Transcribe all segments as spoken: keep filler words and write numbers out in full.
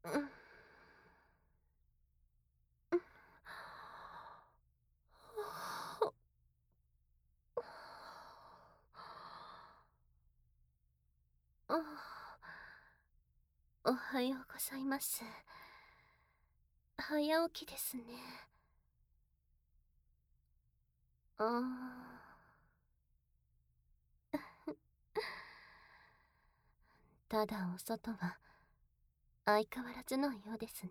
うん。あおはようございます。早起きですね。ああ。ただお外は相変わらずのようですね。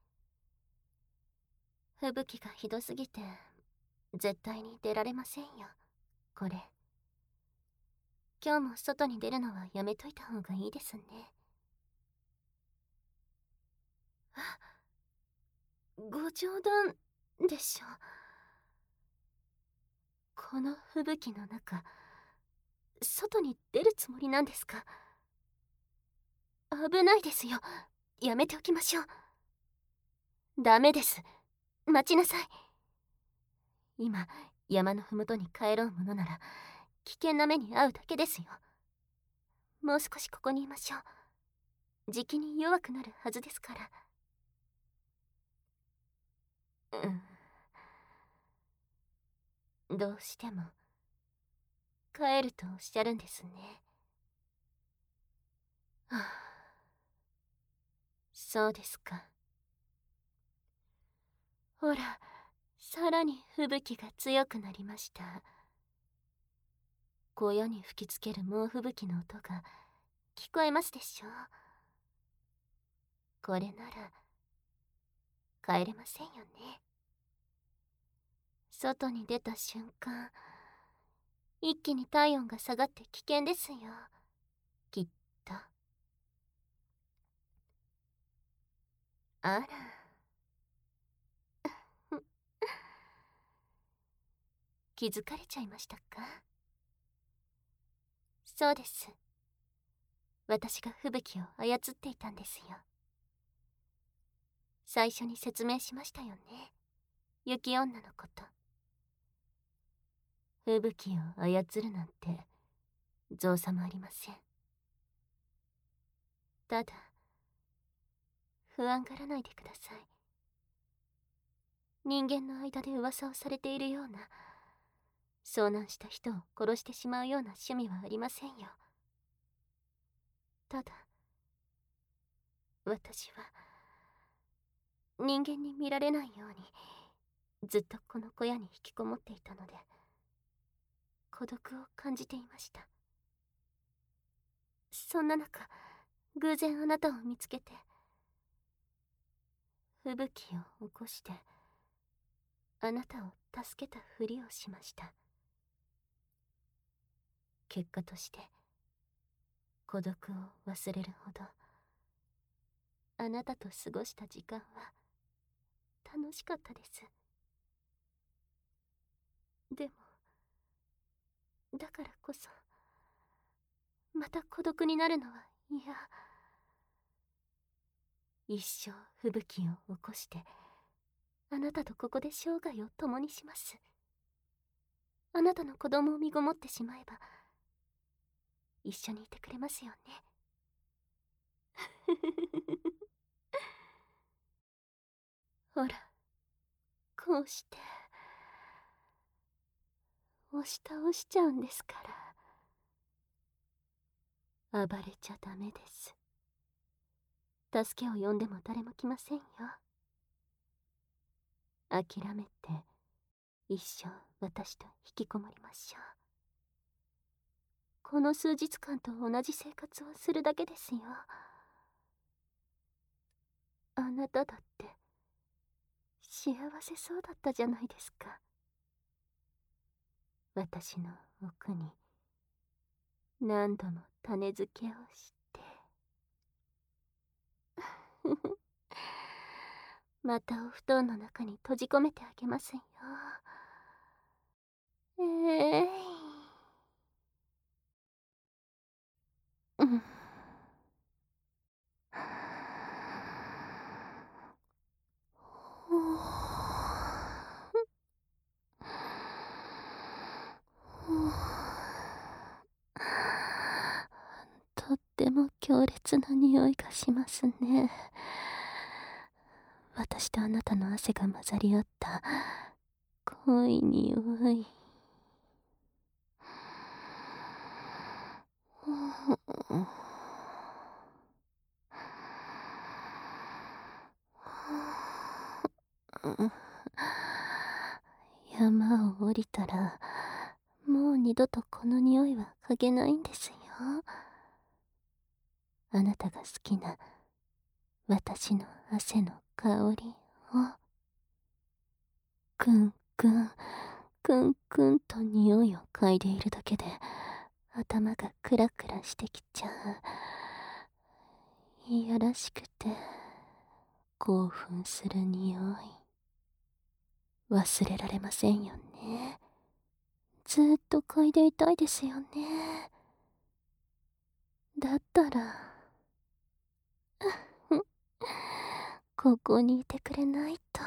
吹雪がひどすぎて絶対に出られませんよ、これ。今日も外に出るのはやめといた方がいいですね。あ、ご冗談でしょ。この吹雪の中、外に出るつもりなんですか？危ないですよ。やめておきましょう。ダメです。待ちなさい。今、山のふもとに帰ろうものなら、危険な目に遭うだけですよ。もう少しここにいましょう。じきに弱くなるはずですから。うん。どうしても、帰るとおっしゃるんですね。はあ、そうですか。ほら、さらに吹雪が強くなりました。小屋に吹きつける猛吹雪の音が聞こえますでしょう。これなら帰れませんよね。外に出た瞬間、一気に体温が下がって危険ですよ、きっと。あら気づかれちゃいましたか？そうです。私が吹雪を操っていたんですよ。最初に説明しましたよね、雪女のこと。吹雪を操るなんて造作もありません。ただ不安がらないでください。人間の間で噂をされているような、遭難した人を殺してしまうような趣味はありませんよ。ただ私は人間に見られないようにずっとこの小屋に引きこもっていたので、孤独を感じていました。そんな中、偶然あなたを見つけて、吹雪を起こしてあなたを助けたふりをしました。結果として孤独を忘れるほどあなたと過ごした時間は楽しかったです。でもだからこそまた孤独になるのは嫌。一生吹雪を起こしてあなたとここで生涯を共にします。あなたの子供を身ごもってしまえば一緒にいてくれますよね。ほら、こうして押し倒しちゃうんですから。暴れちゃダメです。助けを呼んでも誰も来ませんよ。諦めて一生私と引きこもりましょう。この数日間と同じ生活をするだけですよ。あなただって幸せそうだったじゃないですか。私の奥に何度も種付けをしてまたお布団の中に閉じ込めてあげますよ。ええー、うん。とっても強烈な匂いがしますね。 私とあなたの汗が混ざり合った濃い匂い。山を降りたらもう二度とこの匂いは嗅げないんですよ。あなたが好きな私の汗の香りをくんくんくんくんと匂いを嗅いでいるだけで頭がクラクラしてきちゃう。いやらしくて興奮する匂い、忘れられませんよね。ずーっと嗅いでいたいですよね。だったらここにいてくれないと。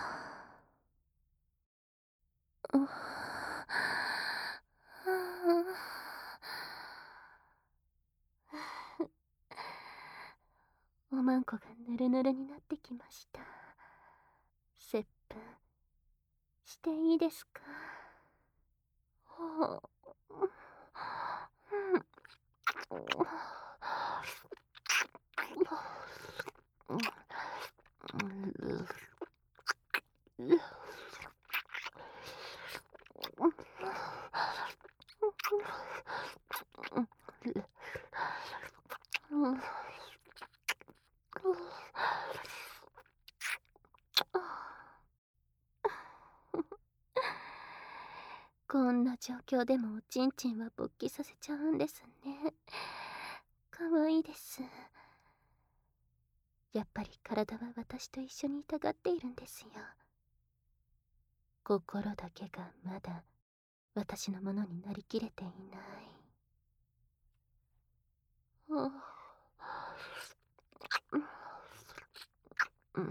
おまんこがぬるぬるになってきました。接吻していいですか？はこんな状況でもおちんちんは勃起させちゃうんですね。かわいいです。やっぱり体は私と一緒にいたがっているんですよ。心だけがまだ私のものになりきれていない。はあ、うん、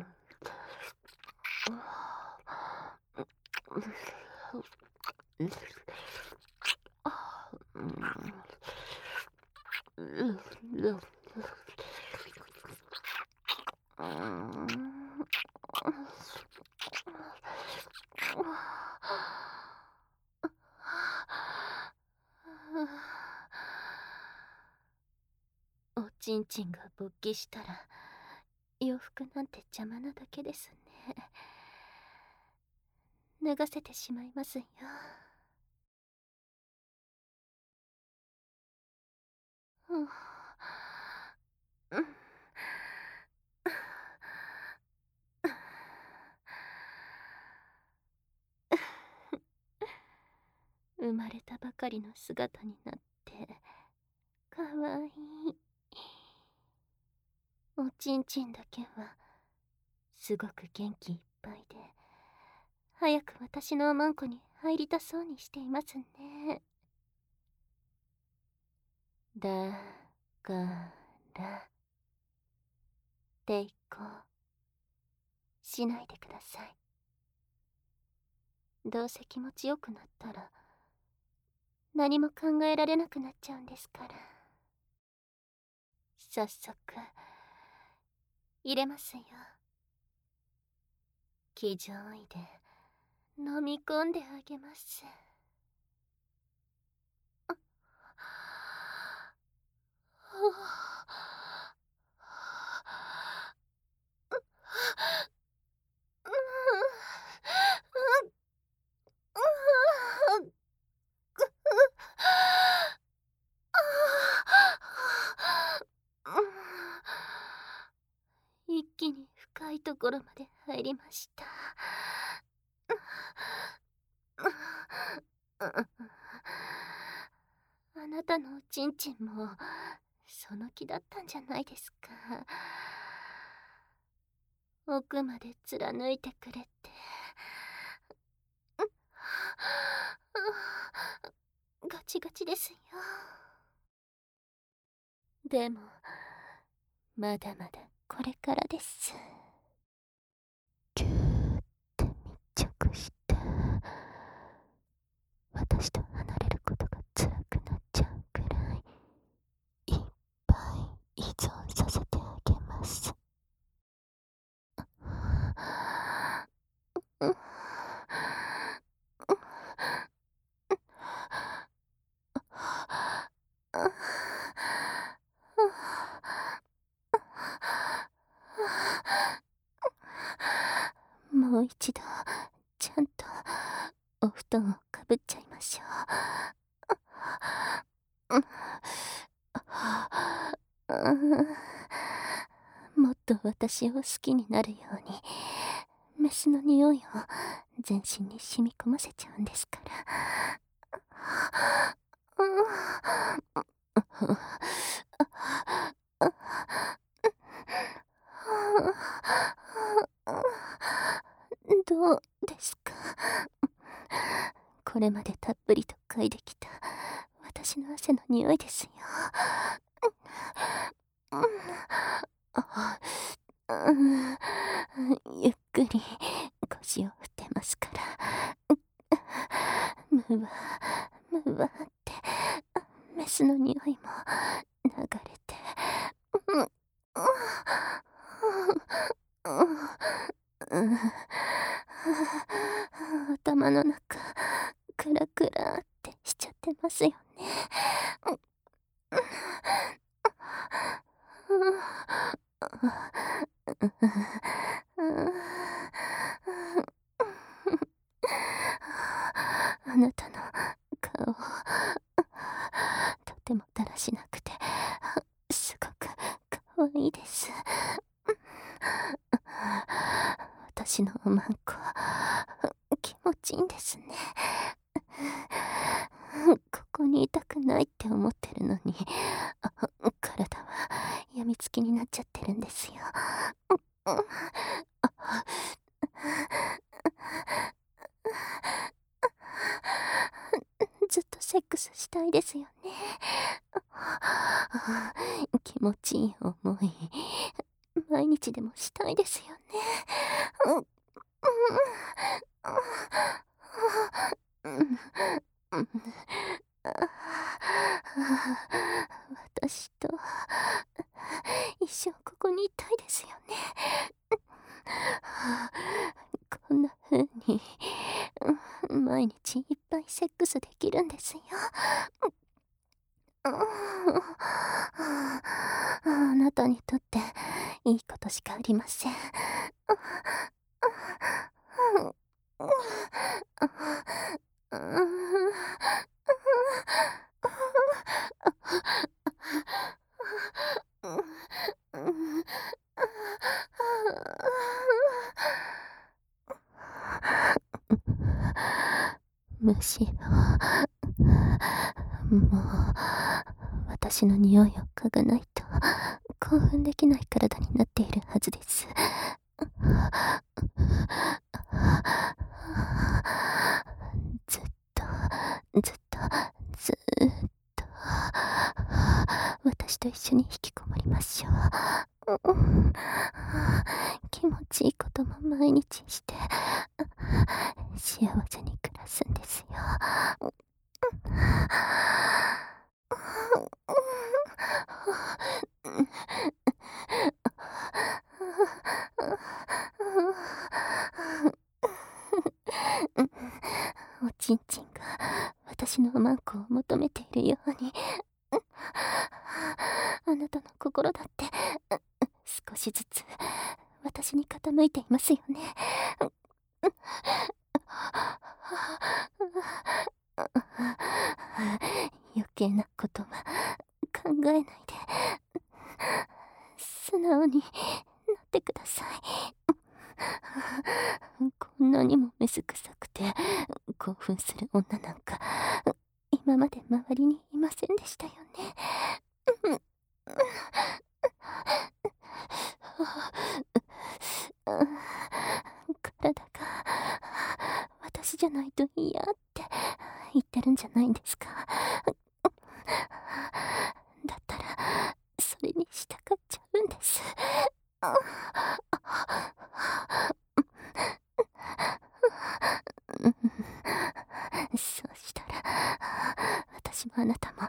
おちんちんが勃起したら洋服なんて邪魔なだけですね。脱がせてしまいますよ。うん生まれたばかりの姿になってかわいい。おちんちんだけはすごく元気いっぱいで早く私のおまんこに入りたそうにしていますね。だから抵抗しないでください。どうせ気持ちよくなったら何も考えられなくなっちゃうんですから。早速入れますよ。気丈いで飲み込んであげます。一気に深いところまで入りました。あなたのおちんちんもその気だったんじゃないですか。奥まで貫いてくれて。ガチガチですよ。でもまだまだこれからです。ぎゅーって密着して私と離れることが辛くなっちゃうくらいいっぱい依存させてあげます。 一度ちゃんとお布団をかぶっちゃいましょう。もっと私を好きになるようにメスの匂いを全身に染み込ませちゃうんですから。どうですか？これまでたっぷりと嗅いできた私の汗の匂いですよ。ゆっくり腰を振ってますから。むわむわってメスの匂いも流れて、頭の中クラクラってしちゃってますよね。あなたの顔とてもだらしなくてすごくかわいいです。私のおまんこ気持ちいいんですね。ここにいたくないって思ってるのに体はやみつきになっちゃってるんですよ。ずっとセックスしたいですよね。気持ちいい思い毎日でもしたいですよね。私と一生ここにいたいですよね。こんな風に毎日いっぱいセックスできるんですよ。あなたにとっていいことしかありません。むしろもう私の匂いを嗅がないと興奮できない体になっているはずです。ずっとずっとずーっと私と一緒に引きこもりましょう。気持ちいいことも毎日して幸せに暮らすんですよ。おちんちんが私のマンコを求めているようにあなたの心だって少しずつ私に傾いていますよね。余計なことは考えないで素直になってください。こんなにも水臭くて興奮する女なんか今まで周りにいませんでしたよね。体が私じゃないと嫌って言ってるんじゃないんですか。だったらそれに従っちゃうんです。そうしたら私もあなたも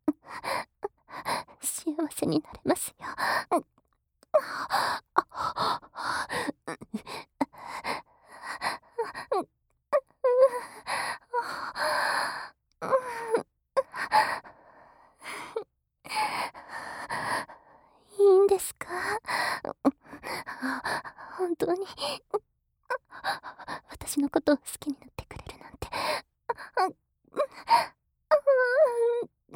幸せになれますよ。いいんですか？本当に私のことを好きになってくれるなんて。あ、うん、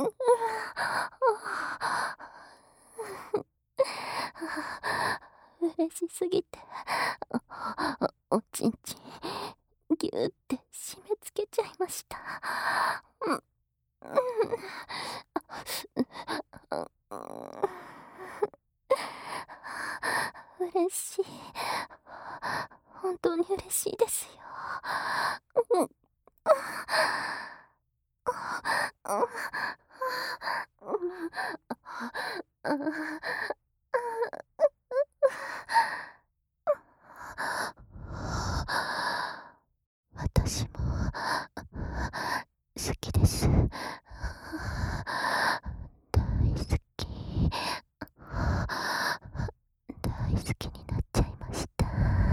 嬉しすぎて、おちんちんぎゅーって締め付けちゃいました。うん、嬉しい。本当に嬉しいですよ。うん、私も好きです。大好き。大好きになっちゃいました。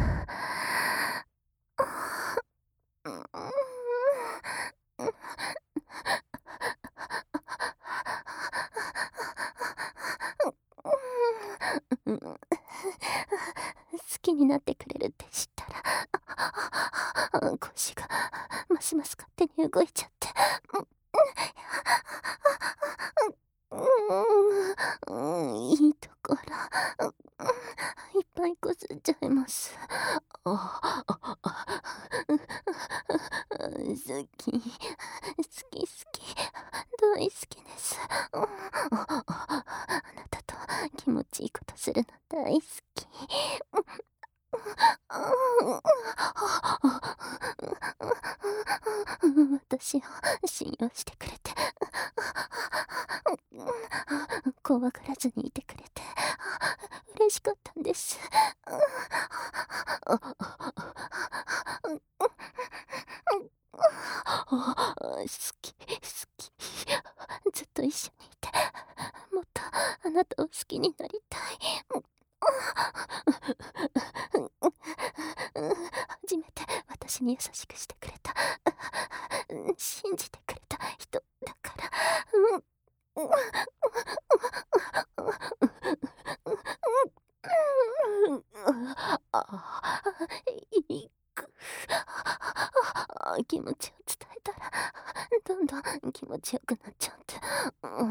好きになってくれるって知ったら、腰がますます勝手に動いちゃって。うん、いいところ、いっぱいこすっちゃいます。あ好き、好き好き、大好きです。あなたと気持ちいいことするの大好き。私を信用してくれて、怖がらずにいてくれて嬉しかったんです。好き、好き。ずっと一緒にいて、もっとあなたを好きになりたい。初めて私に優しくしてくれた。信じてくれた人だから。あいく。気持ちを伝えたら、どんどん気持ちよくなっちゃって。うん、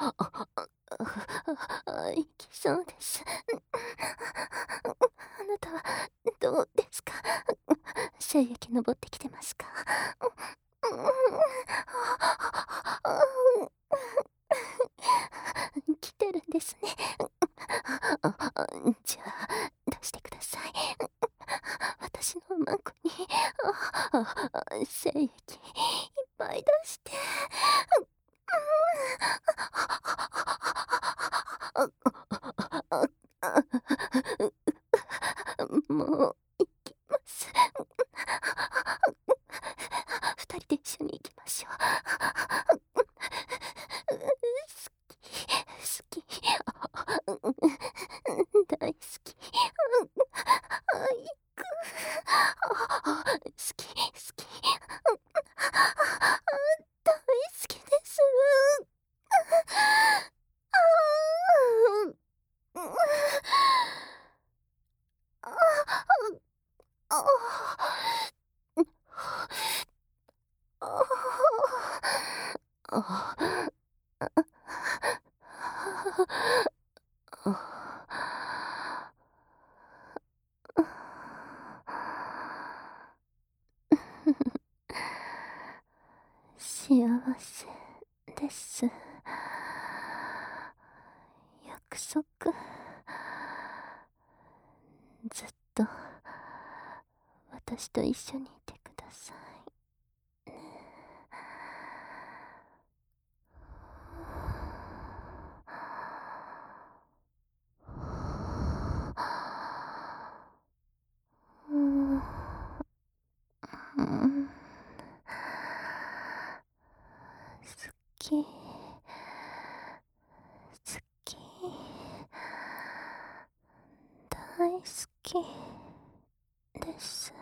行きそうです。あなたはどうですか？精液昇ってきてますか？来てるんですね。じゃあ出してください。私のマンコに精液いっぱい出して。もう行きます。二人で一緒に行きましょう。好き、好き、大好き。行く。好き、好き。大好きです。幸せです。約束。ずっと私と一緒にいてくださいね。うん、うん、好き、好き、大好きです。